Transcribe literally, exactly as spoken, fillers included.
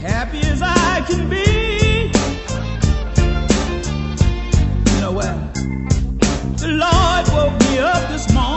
happy as I can be. You know what? The Lord woke me up this morning.